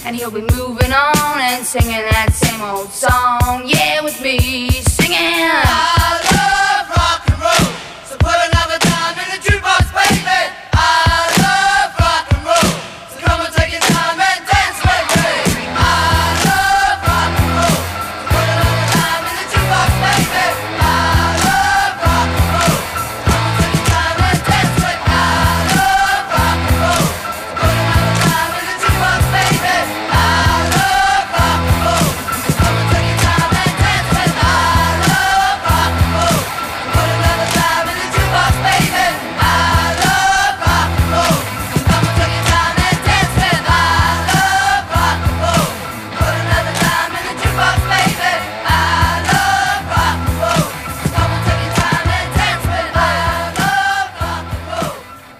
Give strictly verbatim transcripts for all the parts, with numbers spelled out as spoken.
and he'll be moving on and singing that same old song. Yeah, with me singing. I love rock and roll, so put another dime in the jukebox, baby. I love rock and roll, so come and take your time and dance with me. I love rock and roll, so put another dime in the jukebox, baby. I love rock and roll, so come and take your time and dance with me. I love rock and roll, so put another dime in the jukebox, baby. I love rock and roll, so come and take your time and dance with me. I love rock and roll, so put another dime in the jukebox, baby. I love rock and roll, so come and take your time and dance with me. I love rock and roll, put another dime in the jukebox, baby. I love rock and roll, so come and take your time and dance with me. I love rock and roll.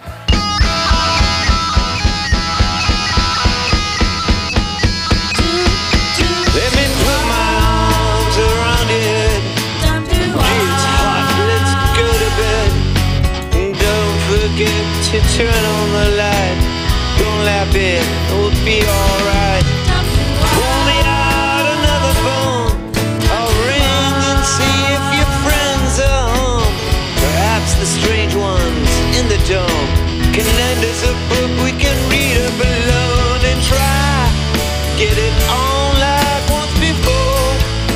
Let me put my arms around your head. It's hot, let's go to bed. And don't forget to turn on the light. Don't laugh it, it'll be alright. Pull me out another phone. I'll ring and see if your friends are home. Perhaps the strange ones in the dome can lend us a book we can read up alone and try. Get it on like once before,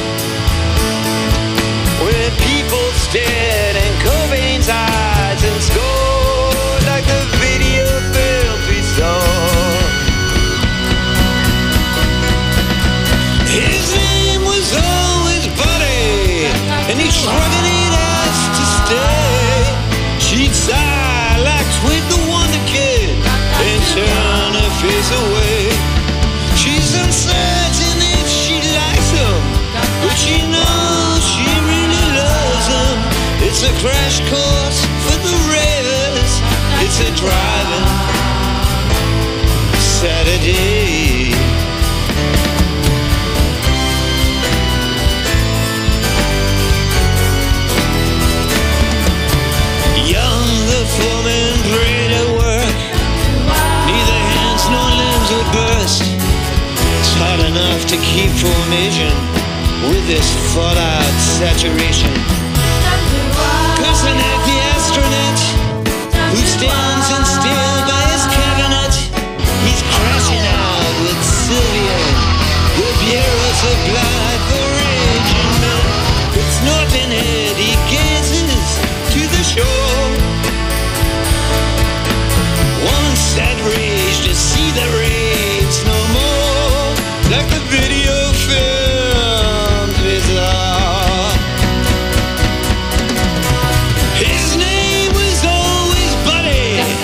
when people stared in Cobain's eyes and scored like the video film we saw. His name was always Buddy, and he shrugged it us to stay. She'd sigh like Sweet the Wonder Kid and turn her face away. She's uncertain if she likes him, but she knows she really loves him. It's a crash course for the ravers. It's a driving Saturday. Young, the foreman prayed at work. Neither hands nor limbs would burst. It's hard enough to keep formation with this fallout saturation. Kusanek, the astronaut, who stands in still by his cabinet, he's crashing out with Sylvia. The bureau supplied for raging men. It's Norton Head, he gazes to the shore. One sad rage to see the raves no more, like the video film bizarre. His name was always Buddy,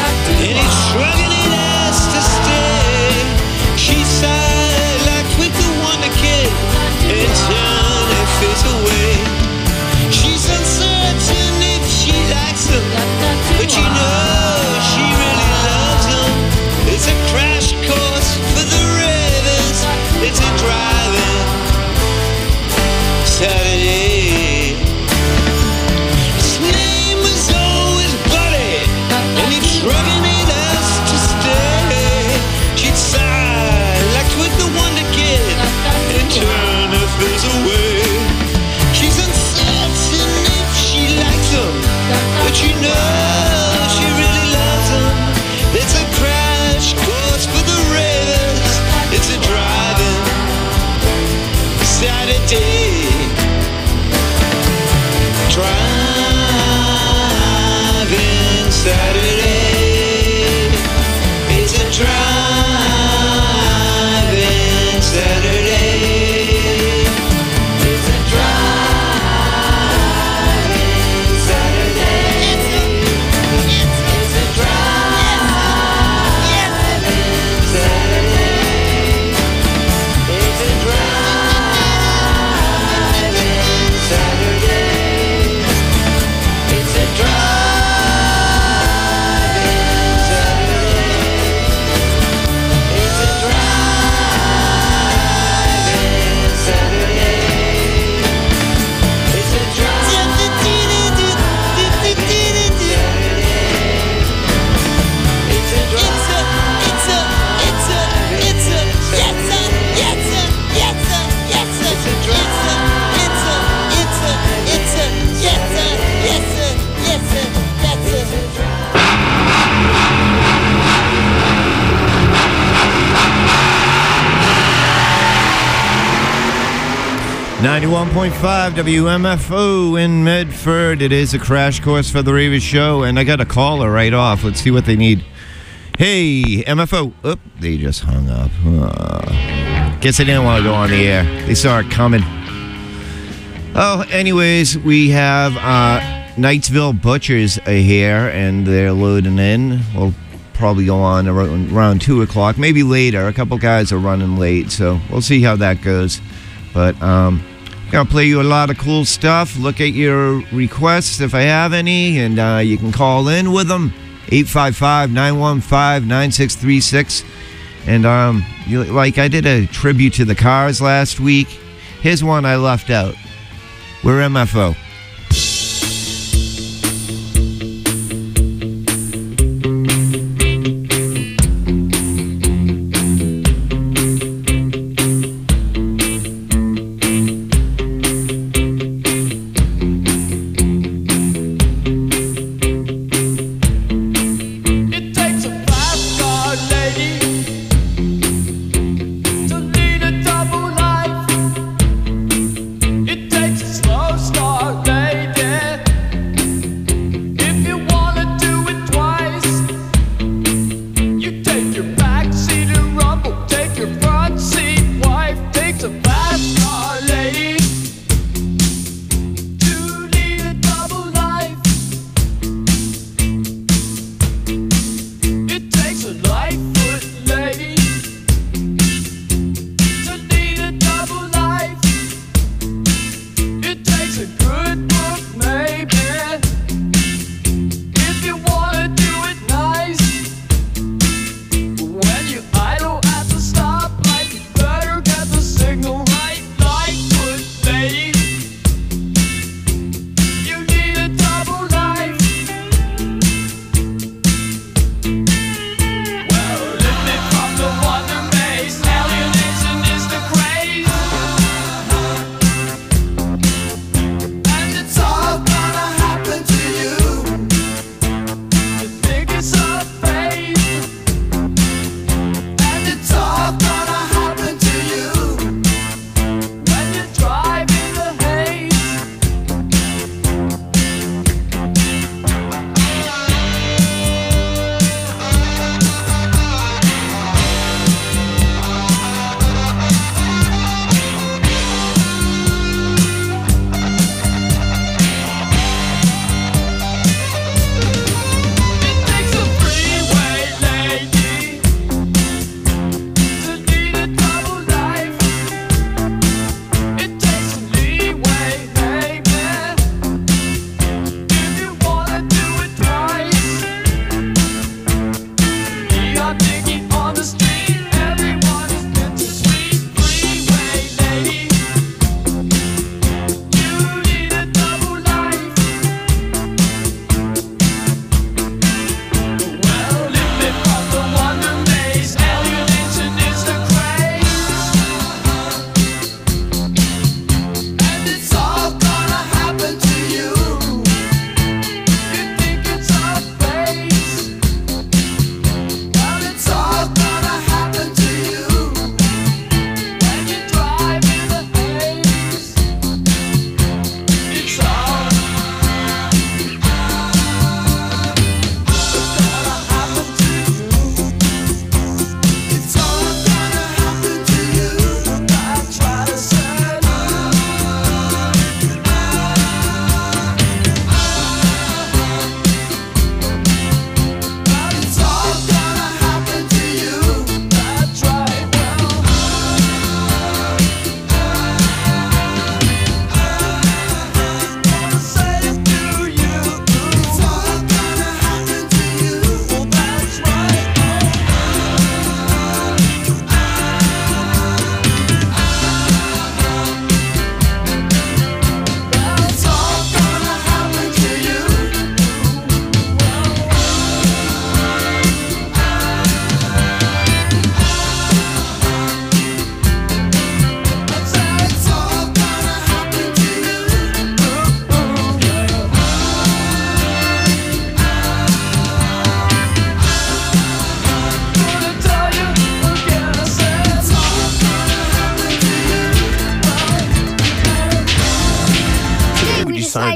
ninety-one point five W M F O in Medford. It is a crash course for the Ravers show, and I got a caller right off. Let's see what they need. Hey, M F O. Oop, they just hung up. Uh, guess they didn't want to go on the air. They saw it coming. Oh, anyways, we have uh, Knightsville Butchers here, and they're loading in. We'll probably go on around, around two o'clock, maybe later. A couple guys are running late, so we'll see how that goes. But um, I'm going to play you a lot of cool stuff. Look at your requests if I have any, and uh, you can call in with them. eight five five, nine one five, nine six three six. And um, you, like I did a tribute to the Cars last week. Here's one I left out. We're M F O. Start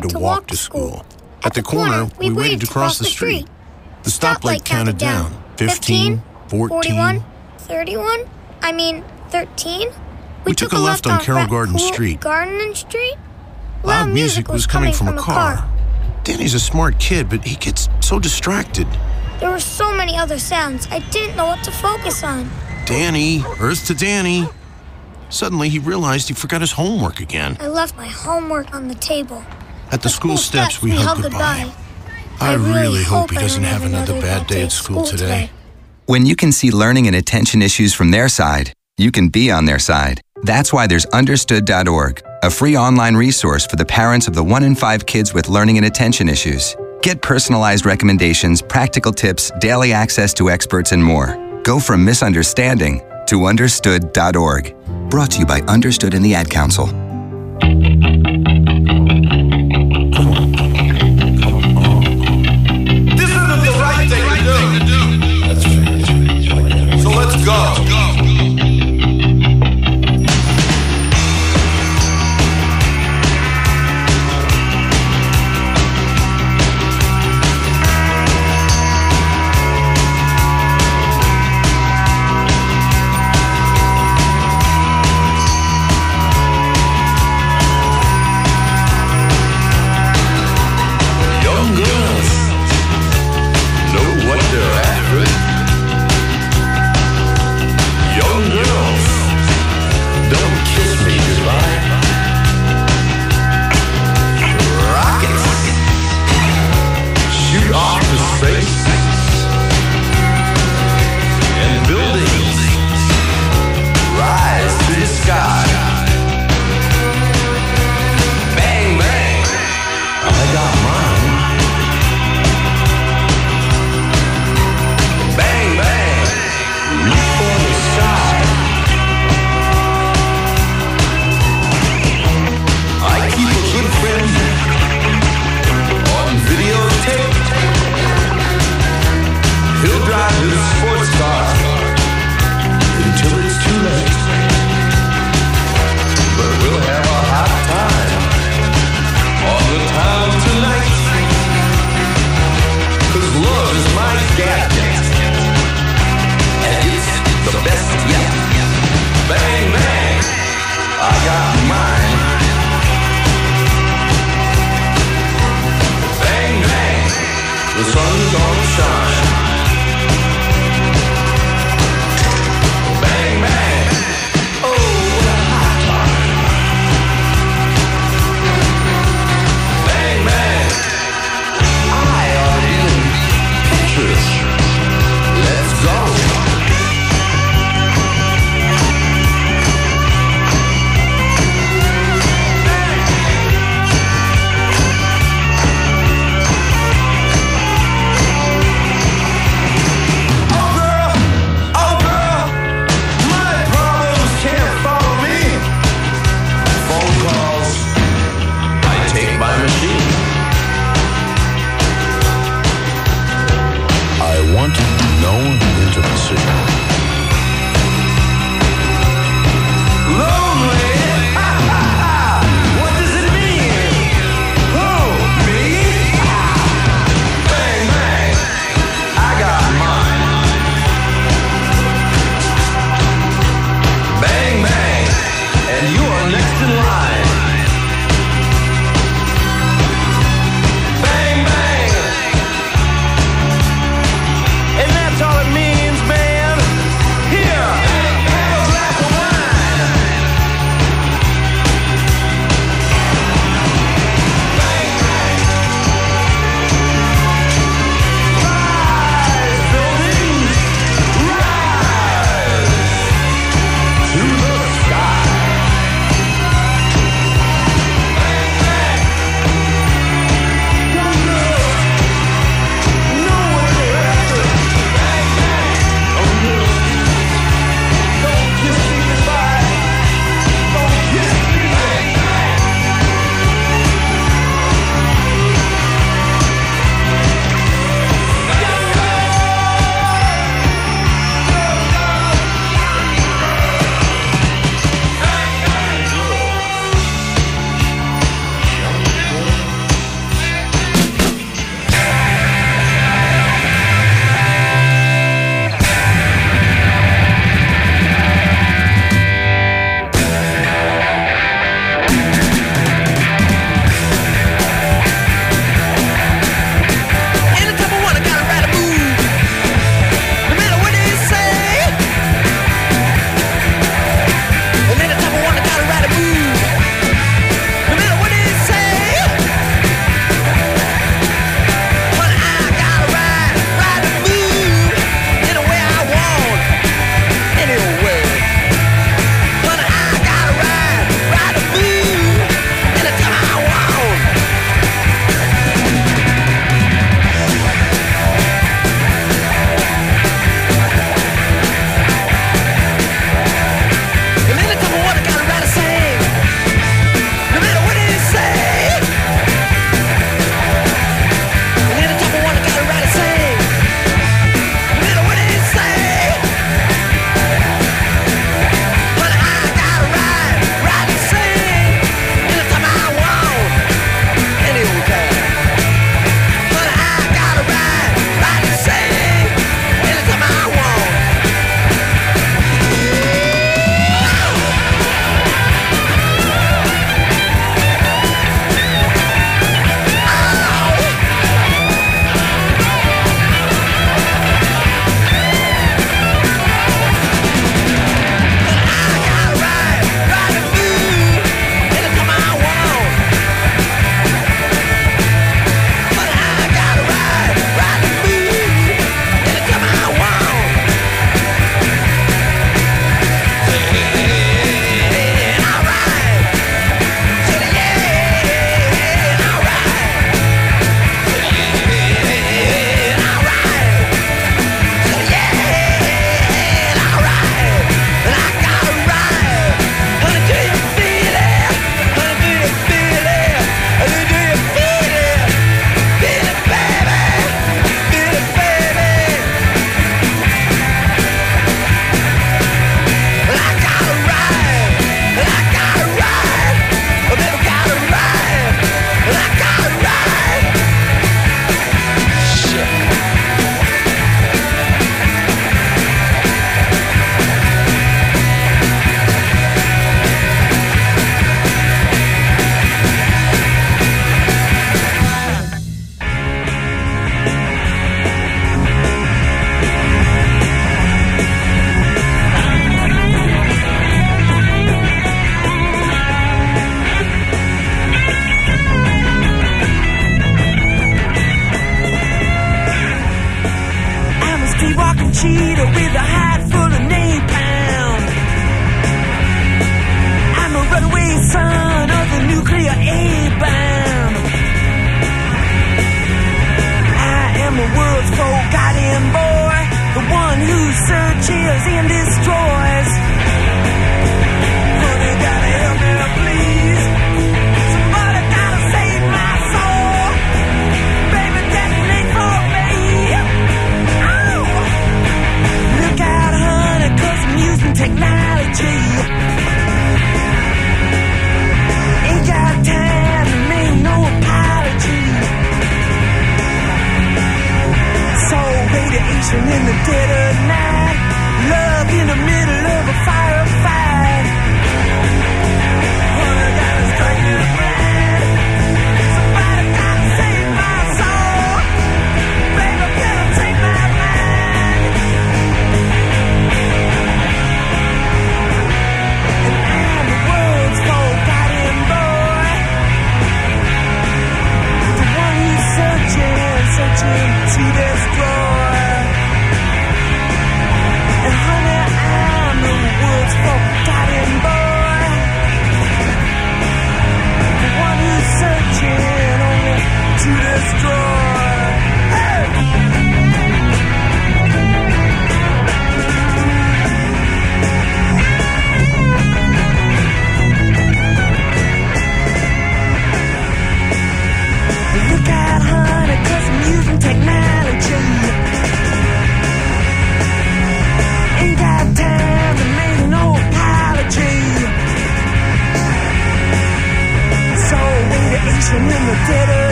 had to walk to school. At the corner, we waited to cross the street. The stoplight counted down. Fifteen, fourteen, thirty-one, I mean, thirteen. We took a left on Carroll Garden Street. Garden Street? Loud music was coming from a car. Danny's a smart kid, but he gets so distracted. There were so many other sounds, I didn't know what to focus on. Danny, Earth to Danny. Suddenly, he realized he forgot his homework again. I left my homework on the table. At the school steps, we hugged goodbye. I really hope he doesn't have another bad day at school today. When you can see learning and attention issues from their side, you can be on their side. That's why there's understood dot org, a free online resource for the parents of the one in five kids with learning and attention issues. Get personalized recommendations, practical tips, daily access to experts, and more. Go from misunderstanding to understood dot org. Brought to you by Understood and the Ad Council. This isn't the right thing to do. That's right. So let's go.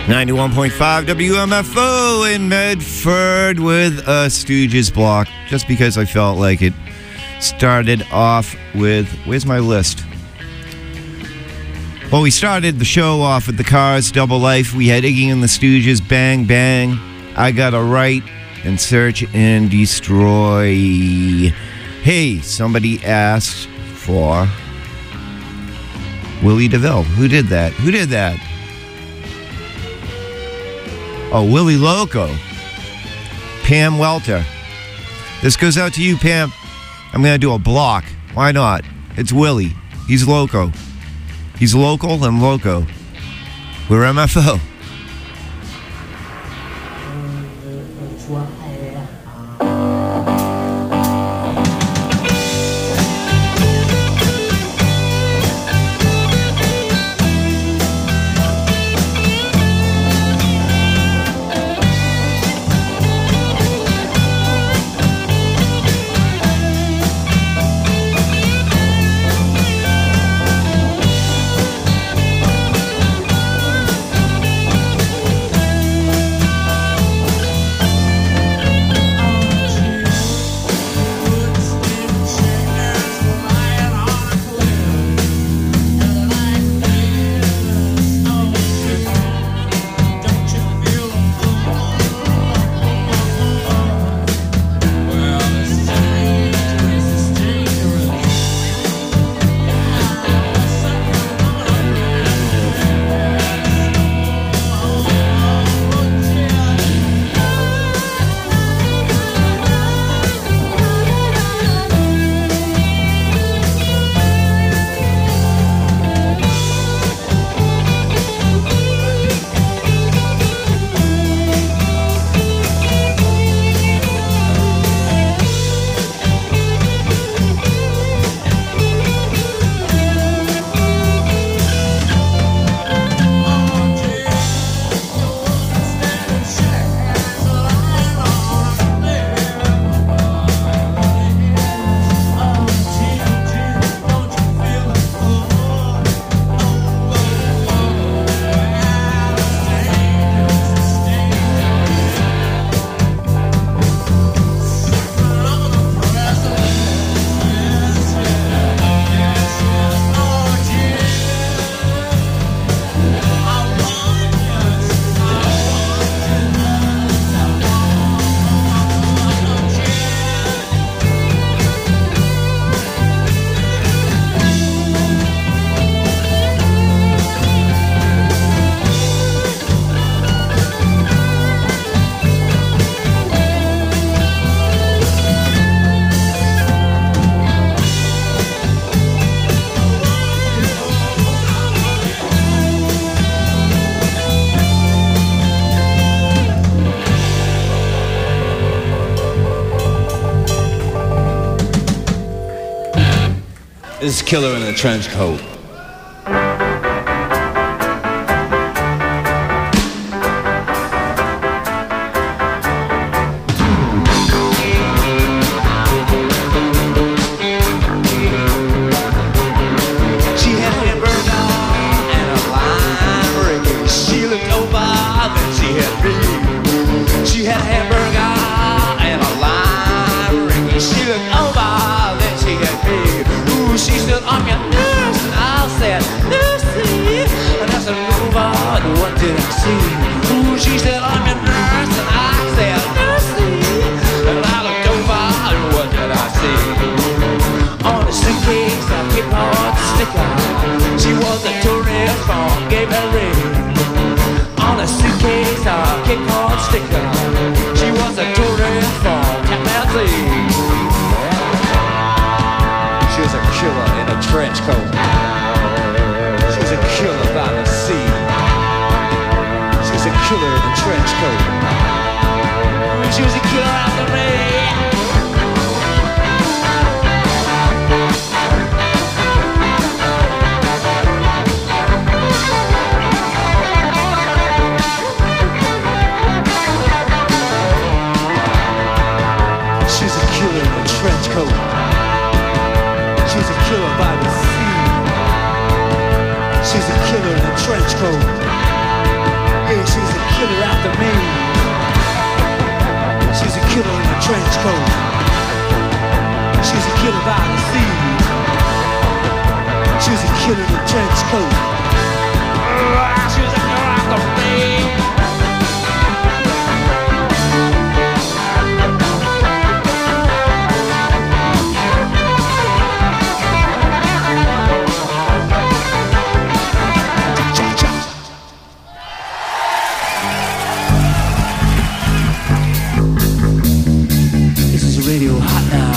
ninety-one point five W M F O in Medford with a Stooges block, just because I felt like it. Started off with, where's my list? Well, we started the show off with the Cars, Double Life. We had Iggy and the Stooges, Bang Bang, I Gotta Write, and Search and Destroy. Hey, somebody asked for Willie DeVille. Who did that? Who did that? Oh, Willie Loco. Pam Welter. This goes out to you, Pam. I'm going to do a block. Why not? It's Willie. He's loco. He's local and loco. We're M F O. This is Killer in a Trench Coat. She's a killer in a trench coat. Yeah, she's coat. She was a killer by the sea. She was a killer in a trench coat. She was acting like a man. This is Radio Hot now.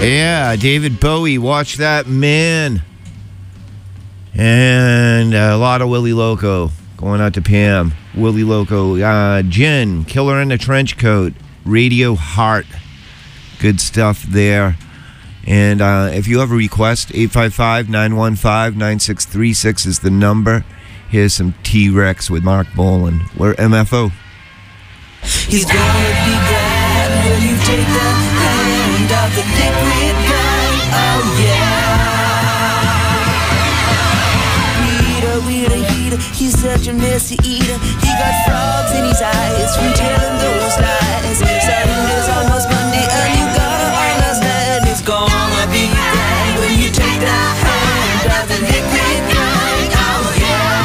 Yeah, David Bowie, watch that man. And a lot of Willie Loco going out to Pam. Willie Loco, uh, Jen, Killer in the Trench Coat, Radio Heart. Good stuff there. And uh, if you have a request, eight five five, nine one five, nine six three six is the number. Here's some T-Rex with Mark Bolan. We're M F O. He's gonna be glad when you take the hand of the liquid gun. Oh yeah. Rita, Rita, Rita, he's such a messy eater. He got frogs in his eyes from telling those lies. Sunday's almost Monday and you gotta understand it's gonna be glad when you take the hand of the liquid gun. Oh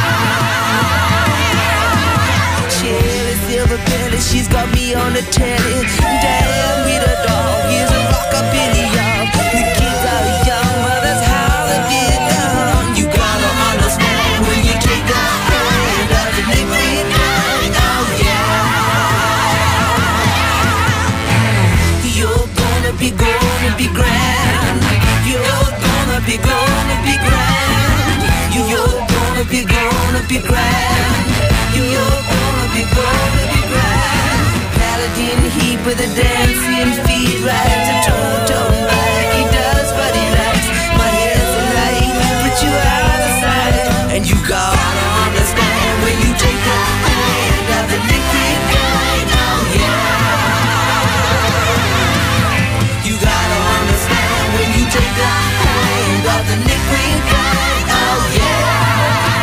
yeah. Cherry silver belly, she's got me on the telly. Damn, Rita dog, he's a rockabilly, y'all. The kids are young, but that's how they get down. You gotta understand when you take the hand of the liquid gun. Oh yeah. You're gonna be, gonna be grand. You're gonna be, gonna be grand. You're gonna be, gonna be grand. You're gonna be, gonna be grand. Paladin heat with a dancing feet, rides a toe-toe bike. He does what he likes. My hair's a light, put you out of sight. And you gotta understand when you take the hand of the liquid gun. Oh yeah. You gotta understand when you take the hand of the liquid gun. Oh yeah.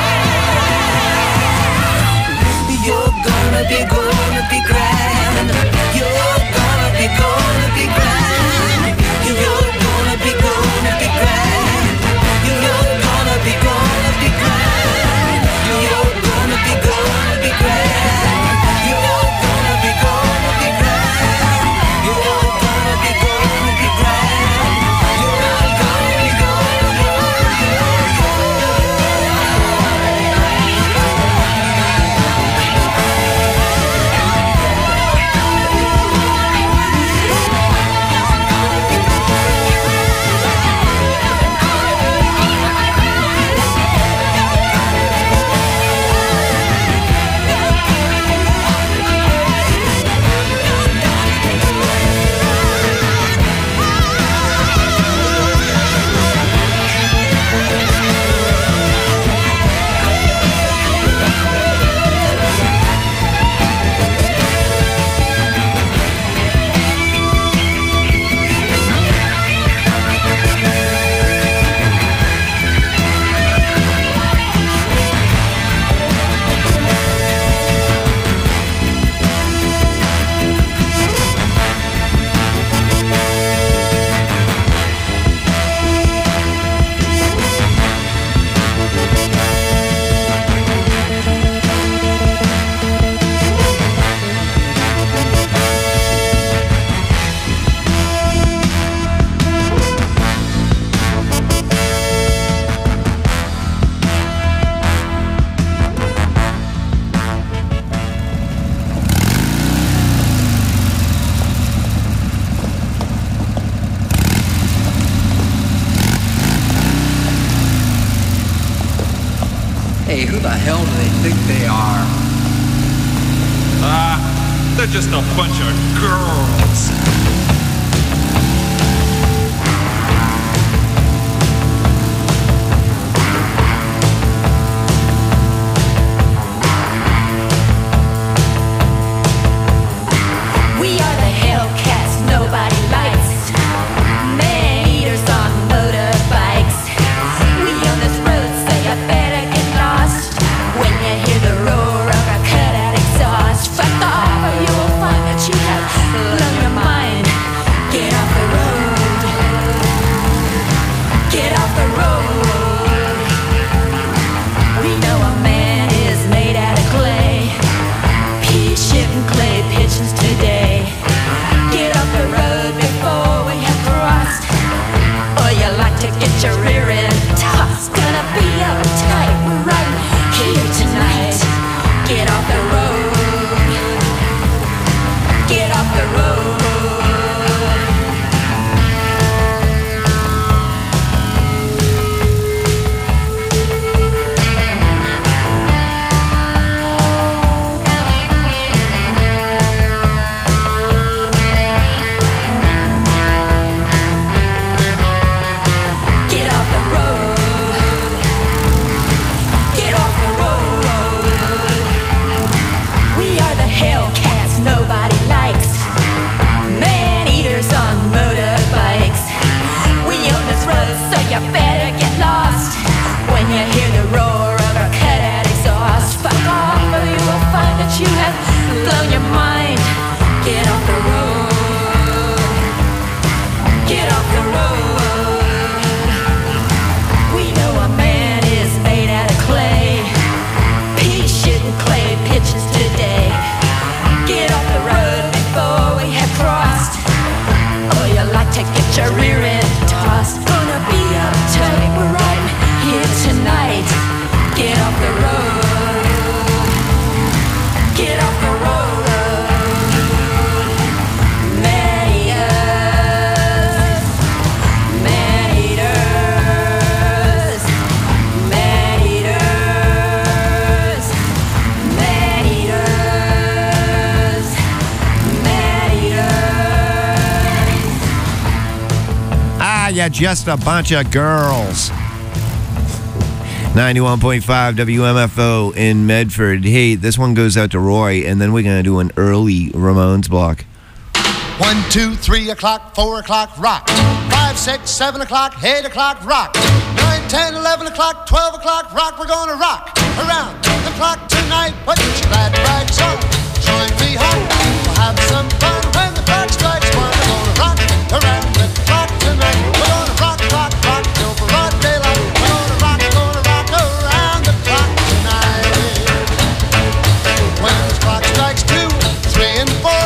You're gonna be, gonna be grand. You're gonna be, gonna be grand. You're gonna be, gonna be grand. You're gonna be, gonna be grand. You're gonna be, gonna be grand. You're gonna be, gonna be grand. You're gonna be, gonna be grand. You're gonna be, gonna be Hey, who the hell do they think they are? Ah, they're just a bunch of girls. We are the Hellcats nobody likes. Man-eaters on motorbikes. We on this road, so you better get lost. When you hear the roar of a cut-out exhaust, fuck off or you will find that you have blown your mind. Get off the road. Get off the road. We know a man is made out of clay. Pea shitting clay pigeons today. Get off the road before we have crossed. Or you like to get your rear end tossed. Gonna be uptight right here tonight. Get off the road. Get off the road. you're just a bunch of girls. ninety-one point five W M F O in Medford. Hey, this one goes out to Roy, and then we're going to do an early Ramones block. One, two, three o'clock, four o'clock, rock. Five, six, seven o'clock, eight o'clock, rock. Nine, ten, eleven o'clock, twelve o'clock, rock. We're gonna rock around the clock tonight. Put your glad rags on, join me home. We'll have some fun when the clock strikes one. We're gonna rock around the clock tonight. We're gonna rock, rock, rock till broad daylight. We're gonna rock, gonna rock around the clock tonight. When the clock strikes two, three, and four.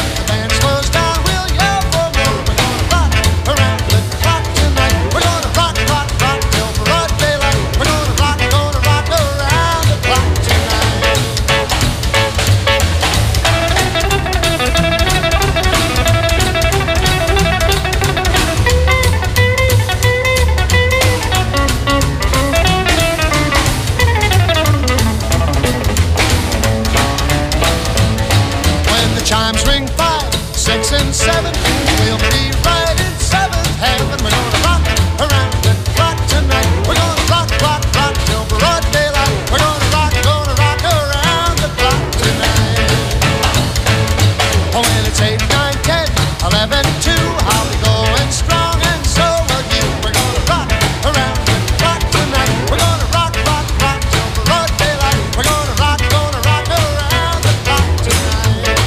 Seven, we'll be right in seventh heaven. We're gonna rock around the clock tonight. We're gonna rock, rock, rock till broad daylight. We're gonna rock, gonna rock around the clock tonight. Oh, when it's eight, nine, ten, eleven, two, I'll be going strong, and so will you. We're gonna rock around the clock tonight. We're gonna rock, rock, rock till broad daylight. We're gonna rock, gonna rock around the clock tonight.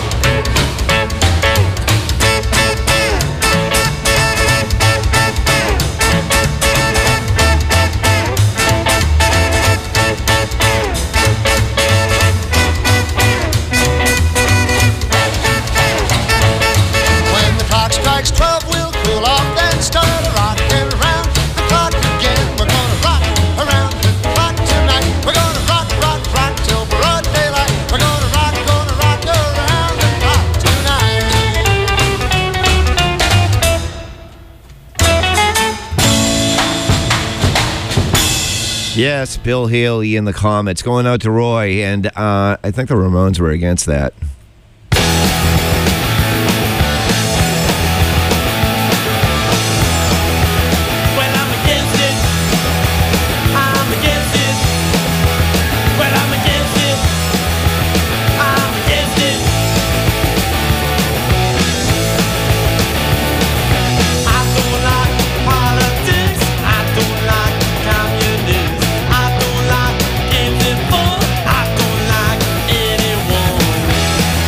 twelve, we'll cool off, then start rocking around the clock again. We're gonna rock around the clock tonight. We're gonna rock, rock, rock till broad daylight. We're gonna rock, gonna rock around the clock tonight. Yes, Bill Haley in the comments. Going out to Roy, and uh, I think the Ramones were against that. I don't like anyone.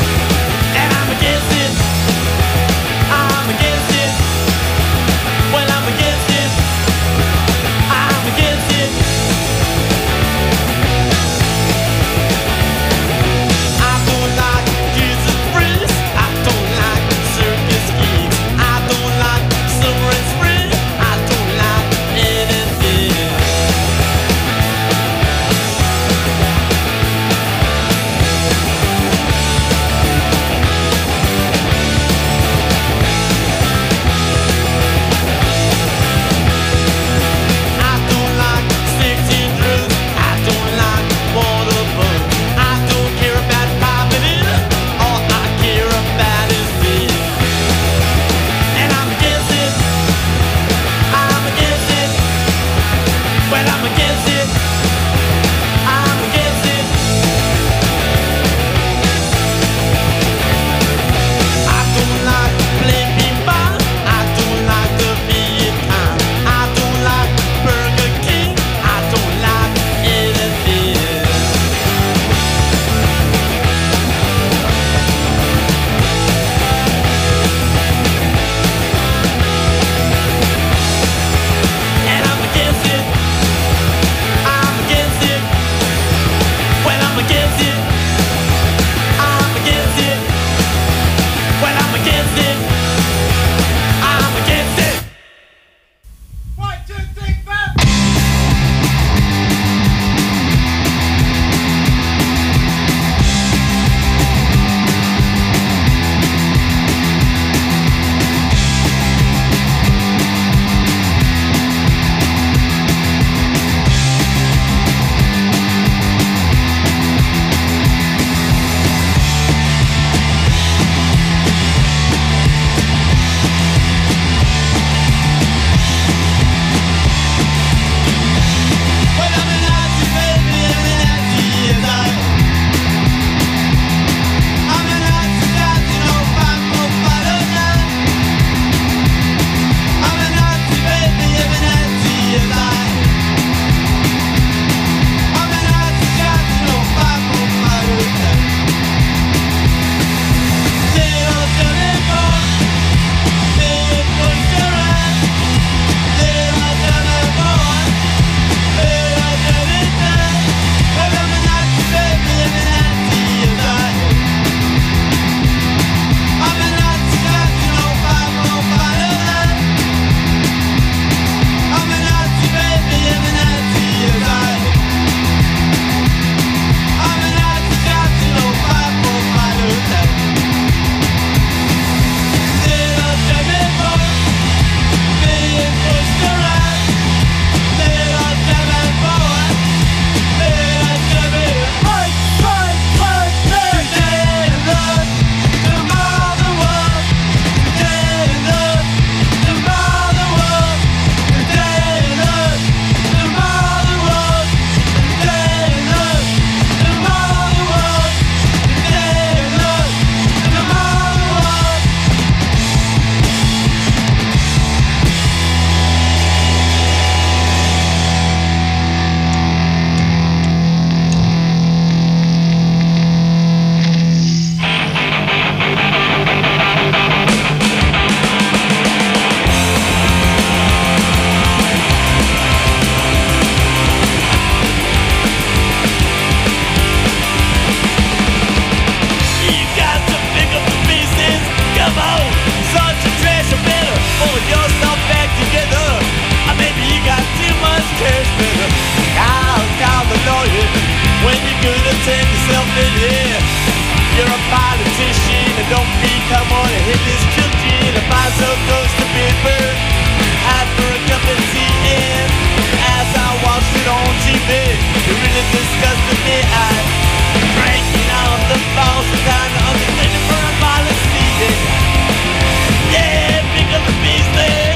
yeah. You're a politician and don't become one of Hitler's children. If I so close to Pittsburgh, after a cup of tea and as I watched it on T V, it really disgusted me. I breaking out the balls and kind of understanding for a policy. Yeah, pick up the beast there.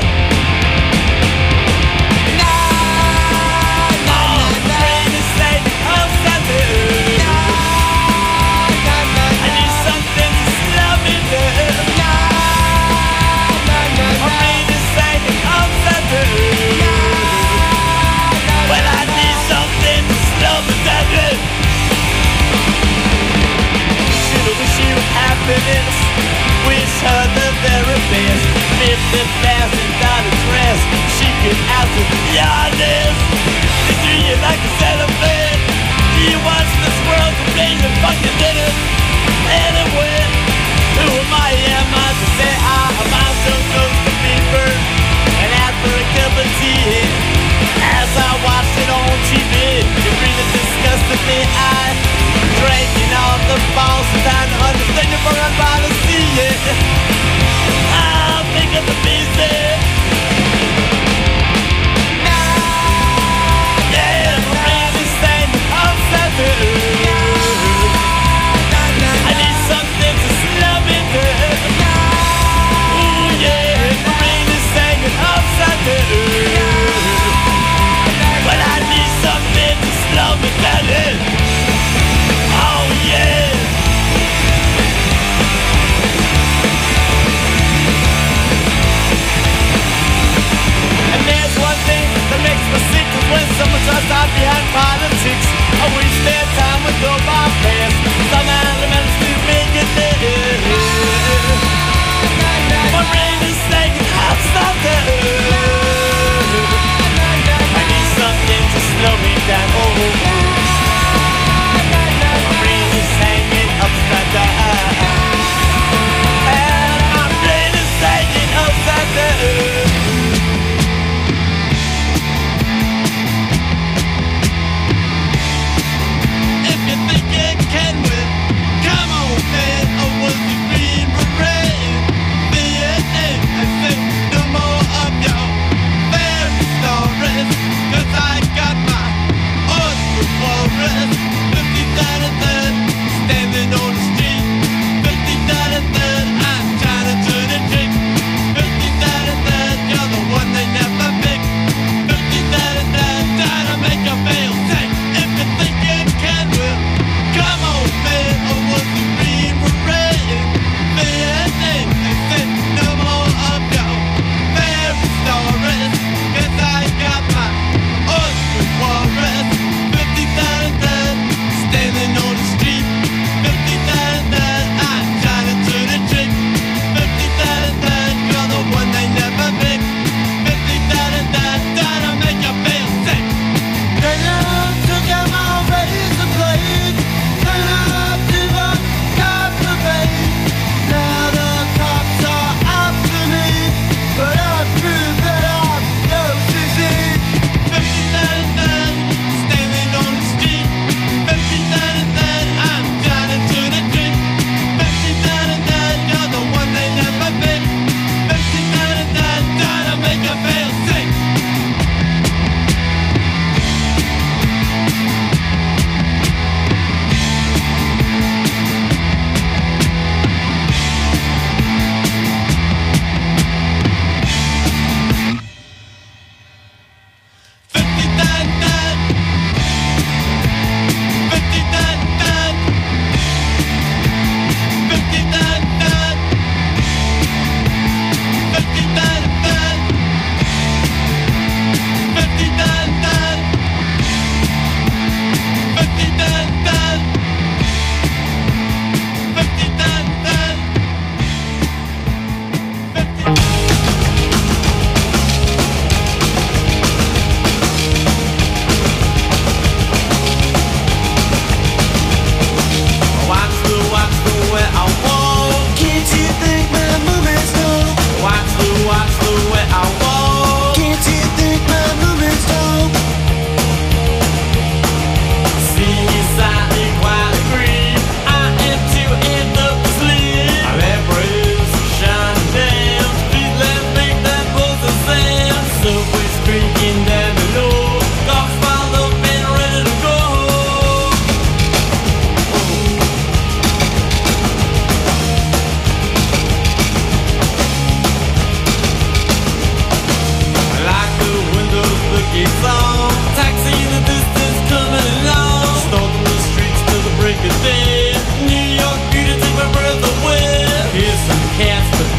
Wish her the very best. Fifty thousand dollar dress. She could out to the honest. Do you like to celebrate? Do you watch this world remain and fucking did it? Anyway, who am I? Am I to say I am I so close to fever? And after a cup of tea, as I watched it on T V, it really disgusted me. I drinking all the balls and trying to understand it for a policy, yeah. I'll pick up the pieces. Yeah, I'm ready to say I'm seven.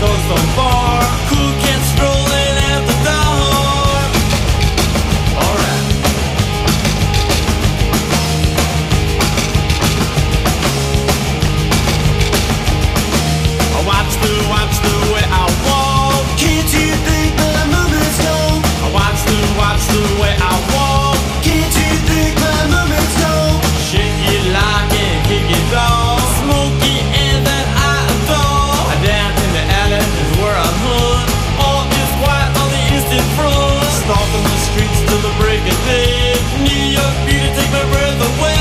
go so far. Cool kids strolling out the door. Alright. I watch the, watch the way I walk. Can't you think my movement's dope? I watch the, watch the way I walk. Can't you think my movement's dope? Shake it, lock it, kick it off. Smoky air that I adore. I dance in the alley is where I hunt. All is quiet on the eastern front. Stalking the streets till the break of day. New York beauty take my breath away.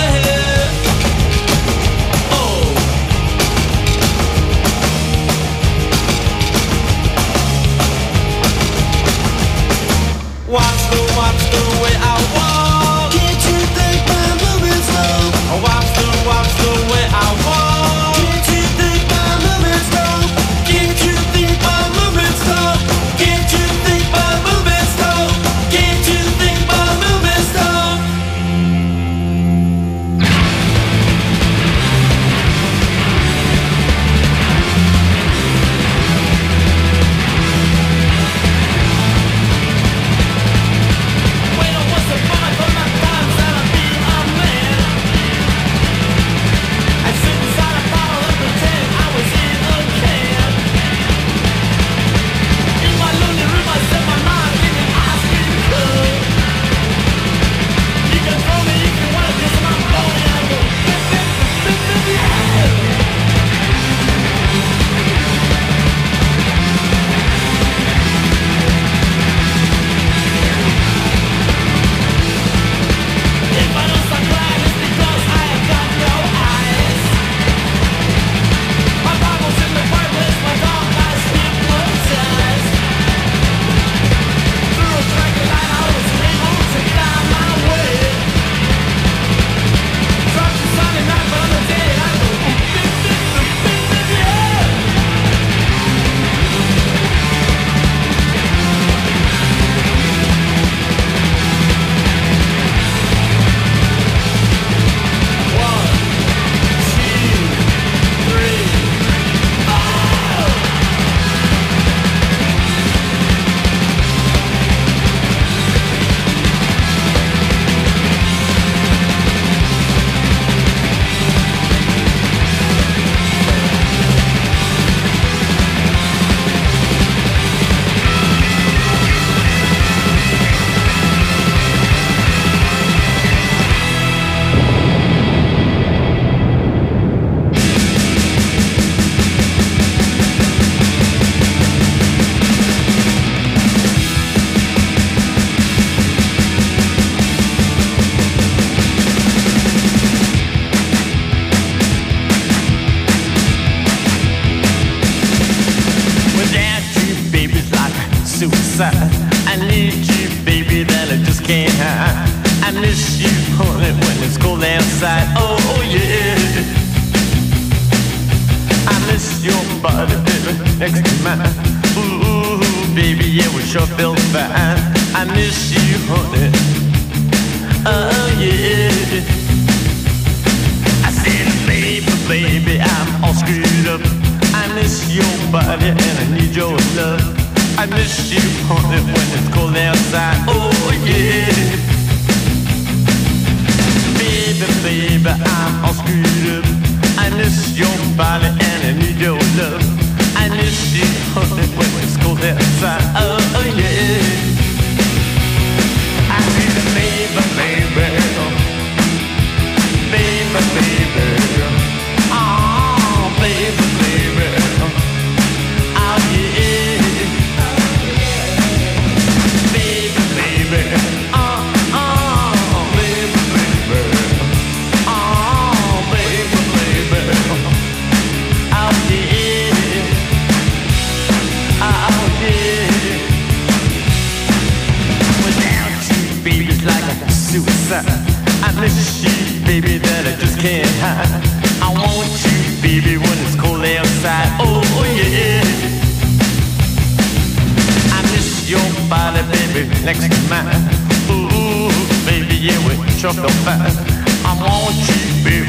Watch the, watch the way I walk. Can't you think my movement's dope? Watch the, watch the way I walk. Can't you think my movement's dope? Can't you think my movement's dope? Can't you think my movement's dope? Can't you think my movement's dope? I need you, baby, that I just can't hide. I miss you, honey, when it's cold outside. Oh, oh yeah. I miss your body, baby, next to mine. Ooh, baby, yeah, we sure feel fine. I miss you, honey. Oh yeah. I said, baby, baby, I'm all screwed up. I miss your body and I need your love. I miss you, honey, when it's cold outside. Oh yeah. Baby, baby, I'm all screwed up. I miss your body and I need your love. I miss you, honey, when it's cold outside. Oh, oh yeah. I said, baby, baby, baby, baby, oh, baby, baby, oh yeah. I miss you, baby, that I just can't hide. I want you, baby, when it's cold outside. Oh, yeah. I miss your body, baby, next to mine. Ooh, baby, yeah, we sure feel fine. I want you, baby,